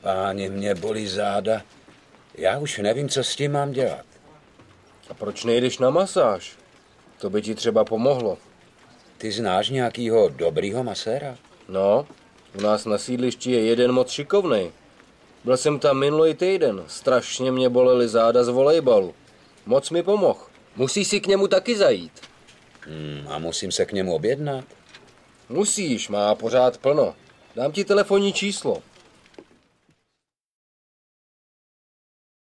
Páni, mě bolí záda. Já už nevím, co s tím mám dělat. A proč nejdeš na masáž? To by ti třeba pomohlo. Ty znáš nějakýho dobrýho maséra? No, u nás na sídlišti je jeden moc šikovnej. Byl jsem tam minulý týden. Strašně mě bolely záda z volejbalu. Moc mi pomohl. Musíš si k němu taky zajít. A musím se k němu objednat? Musíš, má pořád plno. Dám ti telefonní číslo.